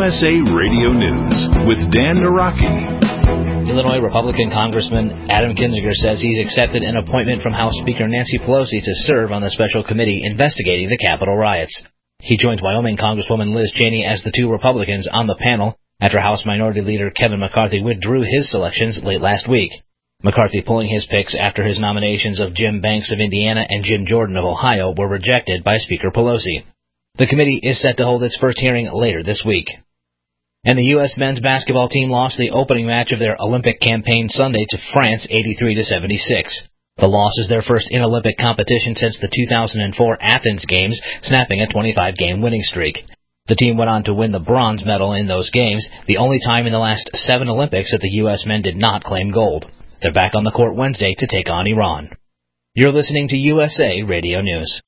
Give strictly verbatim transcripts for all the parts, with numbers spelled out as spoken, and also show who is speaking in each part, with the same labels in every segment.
Speaker 1: S A Radio News with Dan Naraki.
Speaker 2: Illinois Republican Congressman Adam Kinzinger says he's accepted an appointment from House Speaker Nancy Pelosi to serve on the special committee investigating the Capitol riots. He joins Wyoming Congresswoman Liz Cheney as the two Republicans on the panel after House Minority Leader Kevin McCarthy withdrew his selections late last week. McCarthy pulling his picks after his nominations of Jim Banks of Indiana and Jim Jordan of Ohio were rejected by Speaker Pelosi. The committee is set to hold its first hearing later this week. And the U S men's basketball team lost the opening match of their Olympic campaign Sunday to France eighty-three to seventy-six. The loss is their first in Olympic competition since the two thousand four Athens Games, snapping a twenty-five game winning streak. The team went on to win the bronze medal in those games, the only time in the last seven Olympics that the U S men did not claim gold. They're back on the court Wednesday to take on Iran. You're listening to U S A Radio News.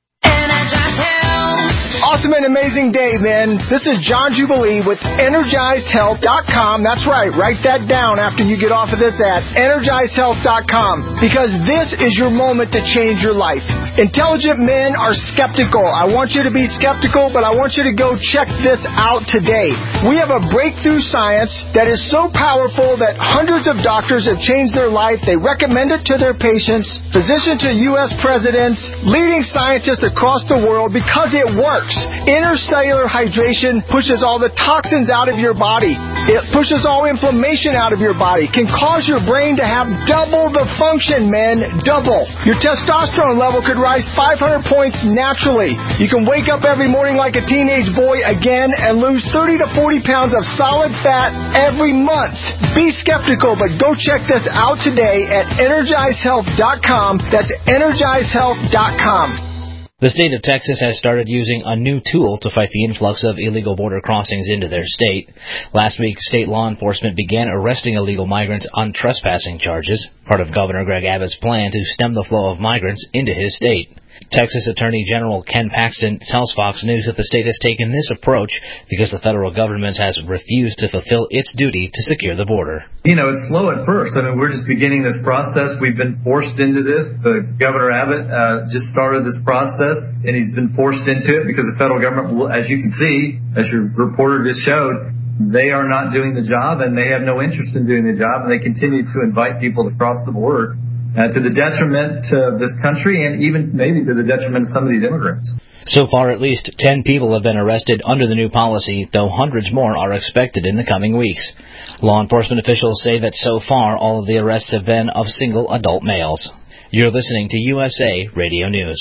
Speaker 3: Awesome and amazing day, man. This is John Jubilee with Energized Health dot com. That's right. Write that down after you get off of this at Energized Health dot com, because this is your moment to change your life. Intelligent men are skeptical. I want you to be skeptical, but I want you to go check this out today. We have a breakthrough science that is so powerful that hundreds of doctors have changed their life. They recommend it to their patients, physicians to U S presidents, leading scientists across the world, because it works. Intercellular hydration pushes all the toxins out of your body. It pushes all inflammation out of your body. Can cause your brain to have double the function, men. Double. Your testosterone level could rise five hundred points naturally. You can wake up every morning like a teenage boy again and lose thirty to forty pounds of solid fat every month. Be skeptical, but go check this out today at Energized Health dot com. That's Energized Health dot com.
Speaker 2: The state of Texas has started using a new tool to fight the influx of illegal border crossings into their state. Last week, state law enforcement began arresting illegal migrants on trespassing charges, part of Governor Greg Abbott's plan to stem the flow of migrants into his state. Texas Attorney General Ken Paxton tells Fox News that the state has taken this approach because the federal government has refused to fulfill its duty to secure the border.
Speaker 4: You know, it's slow at first. I mean, we're just beginning this process. We've been forced into this. The Governor Abbott uh, just started this process, and he's been forced into it because the federal government, as you can see, as your reporter just showed, they are not doing the job, and they have no interest in doing the job, and they continue to invite people to cross the border. Uh, to the detriment of this country and even maybe to the detriment of some of these immigrants.
Speaker 2: So far, at least ten people have been arrested under the new policy, though hundreds more are expected in the coming weeks. Law enforcement officials say that so far all of the arrests have been of single adult males. You're listening to U S A Radio News.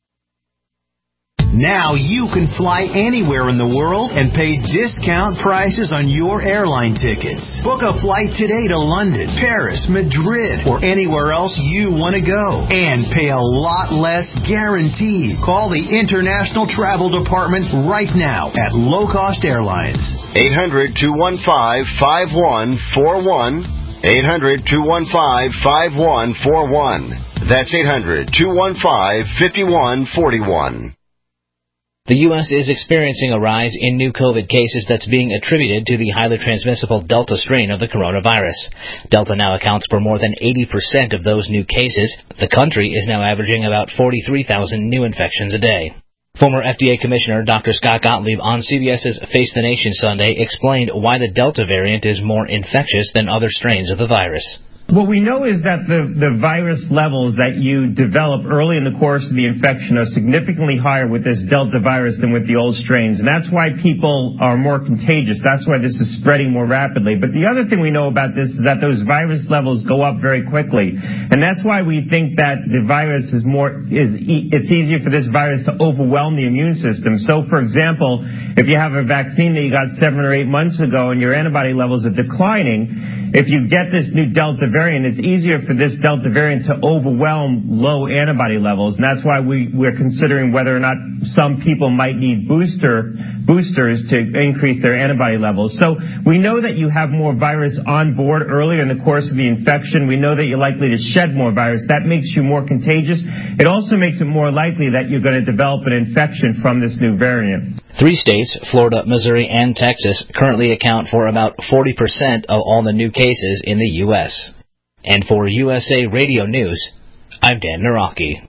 Speaker 5: Now you can fly anywhere in the world and pay discount prices on your airline tickets. Book a flight today to London, Paris, Madrid, or anywhere else you want to go. And pay a lot less guaranteed. Call the International Travel Department right now at Low Cost Airlines.
Speaker 6: eight hundred, two one five, five one four one. eight hundred, two one five, five one four one. That's eight hundred, two one five, five one four one.
Speaker 2: The U S is experiencing a rise in new COVID cases that's being attributed to the highly transmissible Delta strain of the coronavirus. Delta now accounts for more than eighty percent of those new cases. The country is now averaging about forty-three thousand new infections a day. Former F D A Commissioner Doctor Scott Gottlieb on CBS's Face the Nation Sunday explained why the Delta variant is more infectious than other strains of the virus.
Speaker 7: What we know is that the, the virus levels that you develop early in the course of the infection are significantly higher with this Delta virus than with the old strains. And that's why people are more contagious. That's why this is spreading more rapidly. But the other thing we know about this is that those virus levels go up very quickly. And that's why we think that the virus is more, is it's easier for this virus to overwhelm the immune system. So, for example, if you have a vaccine that you got seven or eight months ago and your antibody levels are declining, if you get this new Delta variant, it's easier for this Delta variant to overwhelm low antibody levels. And that's why we, we're considering whether or not some people might need booster boosters to increase their antibody levels. So we know that you have more virus on board earlier in the course of the infection. We know that you're likely to shed more virus. That makes you more contagious. It also makes it more likely that you're going to develop an infection from this new variant.
Speaker 2: Three states, Florida, Missouri, and Texas, currently account for about forty percent of all the new cases in the U S And for U S A Radio News, I'm Dan Naraki.